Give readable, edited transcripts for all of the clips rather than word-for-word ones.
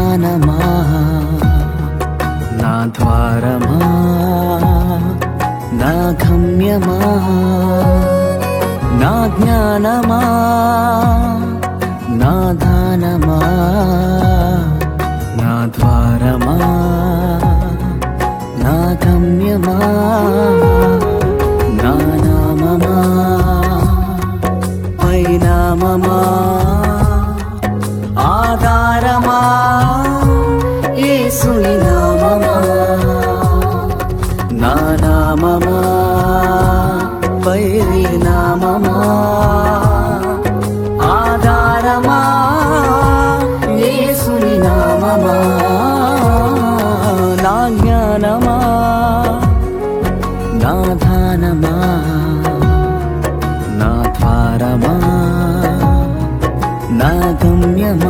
ధానమా నా ద్వారమా నా గమ్యమా నా జ్ఞానమా నా ధానమా నా ద్వారమా నా గమ్యమా నా నామమా పరిణామమా ఆధారమా యేసుని నామమా నా నామమా పరిణామమా ఆధారమా యేసుని నామమా నా జ్ఞానమా నా ధానమా నా ద్వారమా నా గమ్యమా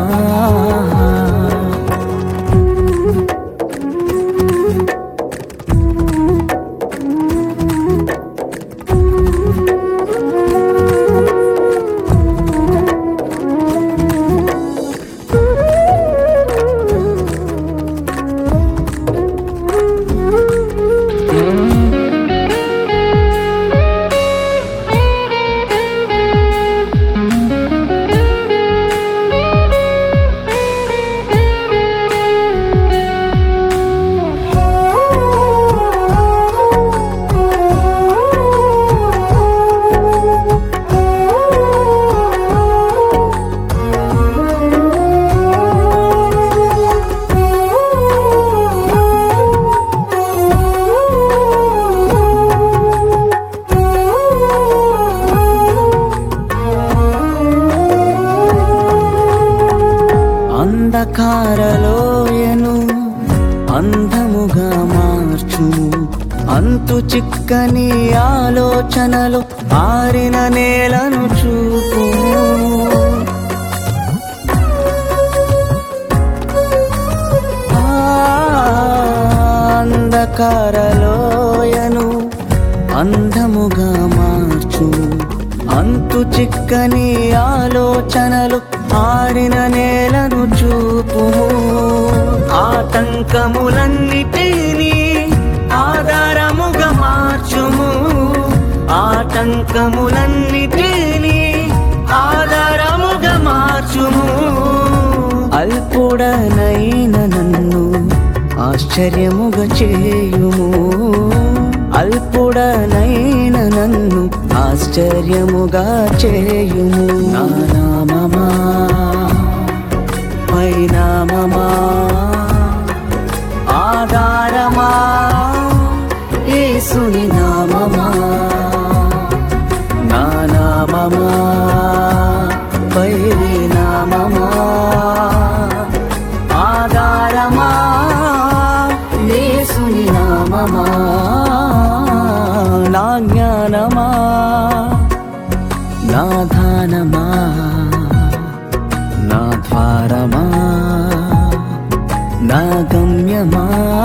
అంధకారలోయను అందముగా మార్చుము అంతు చిక్కని ఆలోచనలు ఆరిన నేలను చూపు అంధకారలోయను అందముగా మార్చుము అంతు చిక్కని ఆలోచనలు ఆరిన నేలను చూపు ఆటంకములన్నిటినీ ఆధారముగా మార్చుము ఆటంకములన్నిటినీ ఆధారముగా మార్చుము అల్పుడనైన నన్ను ఆశ్చర్యముగా చేయుము అల్పుడనైన నన్ను ఆశ్చర్యముగా చేయుము నా నామమా పరిణామమా ఆధారమా యేసుని నామమా నా నామమా పరిణామమా ఆధారమా యేసుని నామమా నా జ్ఞానమా నా ధానమా నా ద్వారమా నా గమ్యమా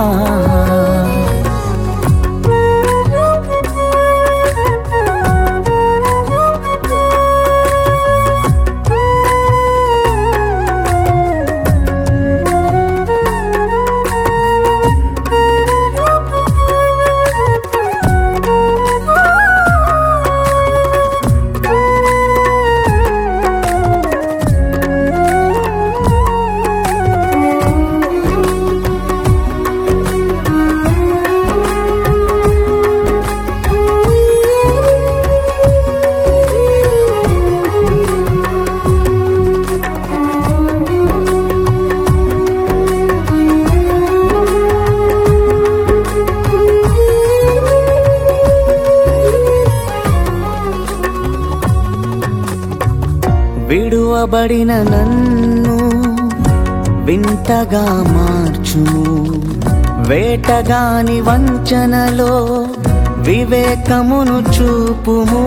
విడువబడిన నన్ను వింతగా మార్చుము వేటగాని వంచనలో వివేకమును చూపుము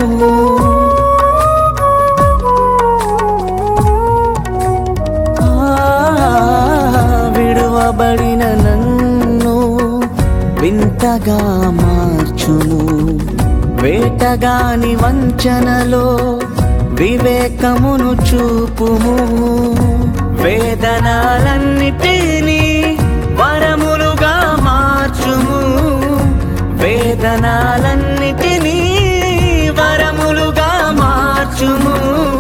విడువబడిన నన్ను వింతగా మార్చుము వేటగాని వంచనలో వివేకమును చూపుము వేదనలన్నిటినీ వరములుగా మార్చుము వేదనలన్నిటినీ వరములుగా మార్చుము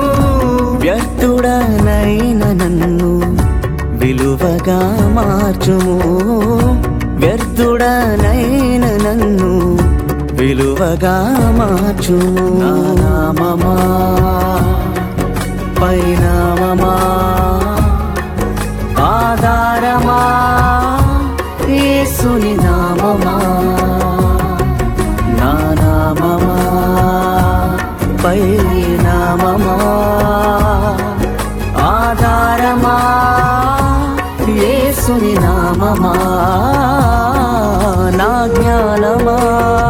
వ్యర్థుడనైన నన్ను విలువగా మార్చుము వ్యర్థుడనైన నన్ను విలువగా మార్చుము నామమా పైనామమా ఆధారమా యేసుని నామమా నా నామమా పైనామమా ఆధారమా యేసుని నామమా నా జ్ఞానమా